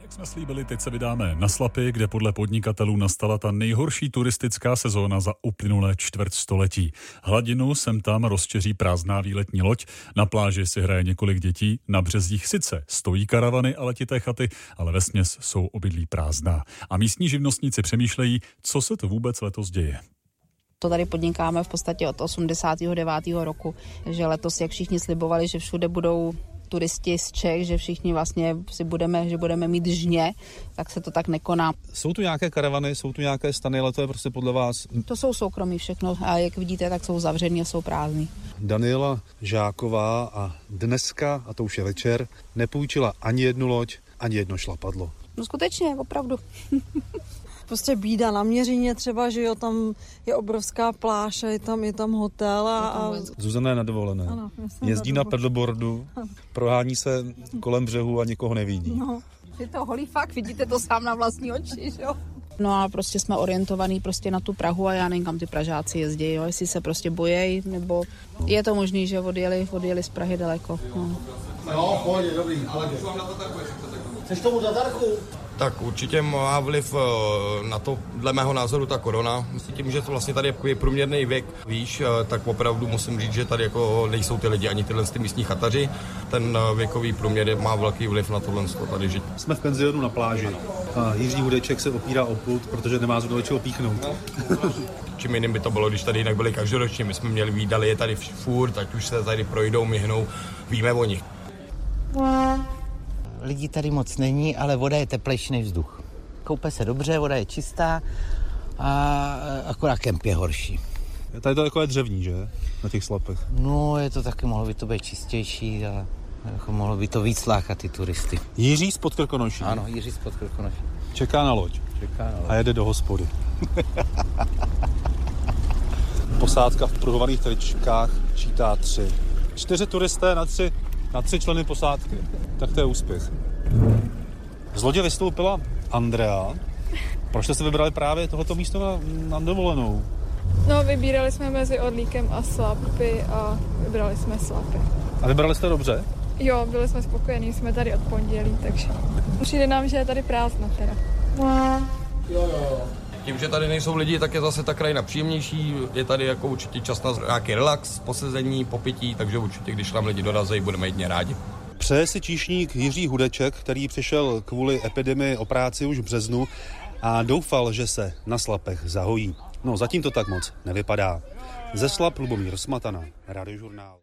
Jak jsme slíbili, teď se vydáme na Slapy, kde podle podnikatelů nastala ta nejhorší turistická sezóna za uplynulé čtvrtstoletí. Hladinu sem tam rozčeří prázdná výletní loď, na pláži si hraje několik dětí, na březích sice stojí karavany a letité chaty, ale vesměs jsou obydlí prázdná. A místní živnostníci přemýšlejí, co se to vůbec letos děje. To tady podnikáme v podstatě od 89. roku, že letos, jak všichni slibovali, že všude budou turisti z Čech, že všichni vlastně že budeme mít žně, tak se to tak nekoná. Jsou tu nějaké karavany, jsou tu nějaké stany, ale to je prostě podle vás? To jsou soukromí všechno a jak vidíte, tak jsou zavřený a jsou prázdný. Daniela Žáková a dneska, a to už je večer, nepůjčila ani jednu loď, ani jedno šlapadlo. No skutečně, opravdu. Prostě bída na Měříně třeba, že jo, tam je obrovská pláž a je tam hotel a... Zuzana je na dovolené. Ano, jezdí na paddleboardu, prohání se kolem břehu a nikoho nevidí. No, je to holý fakt, vidíte to sám na vlastní oči, že jo? No a prostě jsme orientovaní prostě na tu Prahu a já nevím, kam ty Pražáci jezdí, jo, jestli se prostě bojejí, nebo je to možný, že odjeli z Prahy daleko. No, pojď, dobrý, ale chceš tomu zadarku? Tak určitě má vliv na to, dle mého názoru, ta korona. Myslím tím, že to vlastně tady je průměrný věk, víš, tak opravdu musím říct, že tady jako nejsou ty lidi, ani tyhle místní chataři. Ten věkový průměr má velký vliv na tohle tady žít. Jsme v penzionu na pláži a Jiří Hudeček se opírá o pult, protože nemá z čeho píchnout. Čím jiným by to bylo, když tady jinak byli každoročně. My jsme měli výdali je tady furt, ať už se tady projdou, myhnou, víme o nich. Lidí tady moc není, ale voda je teplejší než vzduch. Koupe se dobře, voda je čistá a akorát kemp je horší. Tady to jako je dřevní, že? Na těch Slapech. No, je to taky, mohlo by to být čistější a jako mohlo by to víc lákat ty turisty. Jiří z Podkrkonoší. Ano, Jiří z Podkrkonoší. Čeká na loď. A jede do hospody. Posádka v pruhovaných tričkách čítá 3. 4 turisté na 3 členy posádky. Tak to je úspěch. Z lodě vystoupila Andrea. Proč jste se vybrali právě tohoto místo na dovolenou? No, vybírali jsme mezi Orlíkem a Slapy a vybrali jsme Slapy. A vybrali jste dobře? Jo, byli jsme spokojení, jsme tady od pondělí, takže přijde nám, že je tady prázdno teda. Jo. Tím, že tady nejsou lidi, tak je zase ta krajina příjemnější, je tady jako určitě čas na nějaký relax, posezení, popití, takže určitě, když nám lidi dorazí, budeme jedině rádi. Přeje si číšník Jiří Hudeček, který přišel kvůli epidemii o práci už v březnu a doufal, že se na Slapech zahojí. No, zatím to tak moc nevypadá. Ze Slap Lubomír Smatana, Radiožurnál.